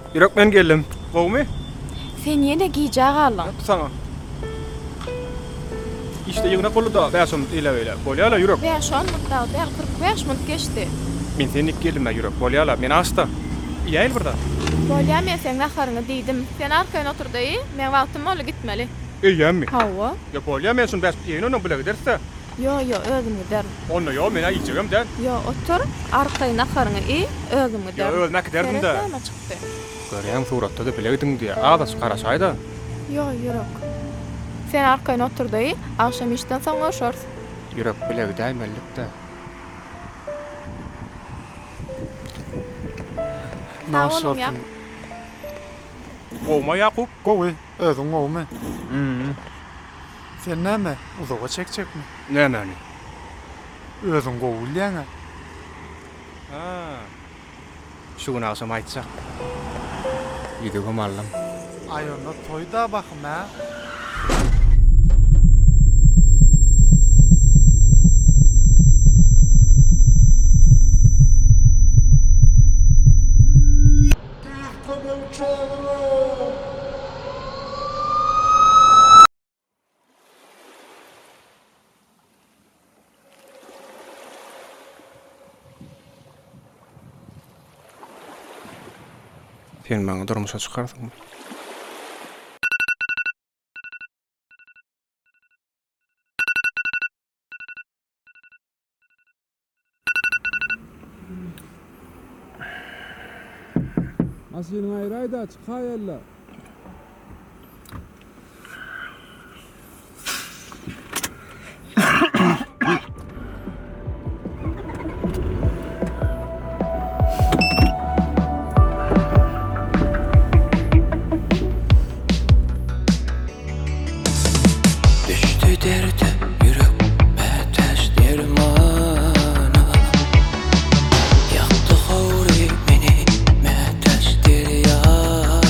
Ýürek men geldim. Gowmy? Sen ýene giýjä galyň. Sana. İşte ýygyna golda 5 minut ile öyle. Bolýala ýürek. 5-10 minutda, 45 minut geçdi. Men seni geldim ýürek. Bolýala, men hasta. Ýaýyl burada. Bolýa men seň aharyňy diýdim. Sen arkaýa oturdy, men wagtym boly gitmeli. Eýämmi? Hawa? Ya bolýa men şunu bäs ýene onu bilen giderse. Yo, özüm gider. Onu yo men aýjagam da. Yo, otur, arkaýa aharyňy özüm Ya gider. özüme giderdim da. Telefon çykdy. Görýän suratda da bilegdiň diýe. Ağdas garaşaýda. Yo, ýürek. Sen arkaýa oturdy, akşam işden soň görüşürüz. Ýürek bilegdi mellikde. Nasıl ya? Gowma Yakup. Gowy, özüň gowmy? Sen näme? Uzaga çekjekmi? Nämäni? Özüň gowulýaňa. Ha. Şunu alsam aýtsak. Ýüdügüm allam. Aýona toýda bakym ha. Sen maňa durmuşa çykardyň. Asylyň aýraýda çykaýarlar. Düştü derde yürek ateş dermana. Yaktı havri beni ateş deryana.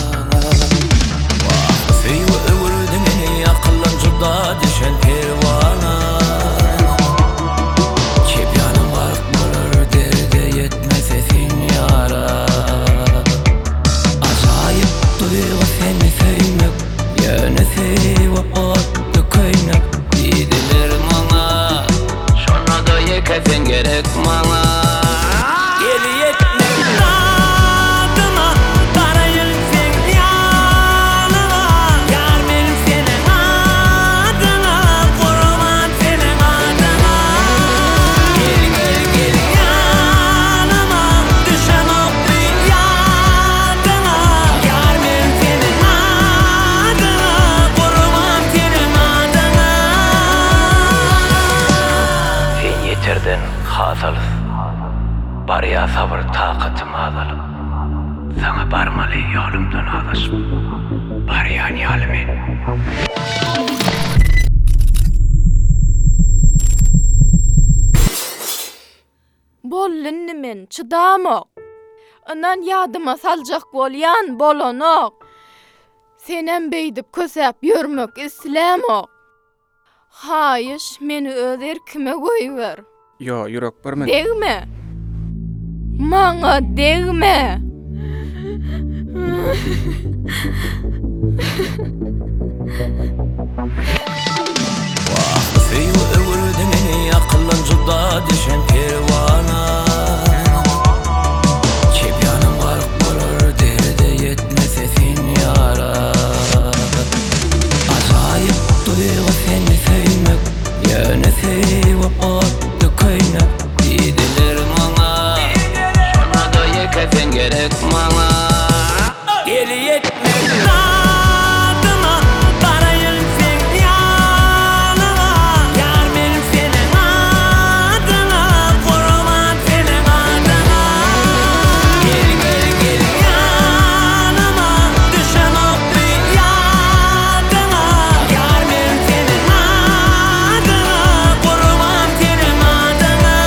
Suyu öwürdü meni akıllancıda düşen pervana. Kepyanım var bulur derde yetmez esin yara. Acayip duygu seni sevmek yöne sevip attı kaynak. Didiler mana şona da yekesen gerek mana. Geri yetmek adıma karayıl sen yanıma. Yar benim senin adına, kurban senin adına. Gel yanıma, düşen ok dünyadına. Yar benim senin adına, kurban senin adına. Sen yetirdin hasalı. Barya sabır takatım azalı. Sana barmalı yolumdan ağlaşım. Baryan yalimin. Bollunny men çydamak. Ondan ýadyma saljak bolýan bolanok. Senem beýdip kösäp ýörmek islämek. Haýyş meni öz erkime goýber. Yo, ýürek bir men. Degme. Maňa degme. Suyu öwürdü meni akıllancıda düşen pervana. Kepyanım var bulur derde yetmez esin yara. Acayip duygu seni sevmek yöne sevip attı kaynak. Didiler mana şona da yekesen gerek mana. Geri yetmek adıma karayıl sen yanıma. Yar benim senin adına, kurban senin adına. Gel yanıma, düşen ok dünyadına. Yar benim senin adına, kurban senin adına.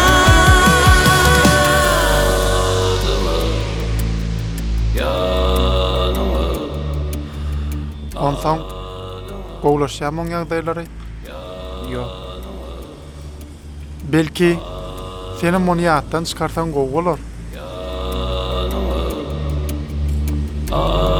Onsoň gowlaşýan ýagdaýlary Yo. belki seni monu ýatdan çykarsan gow bolar. Ah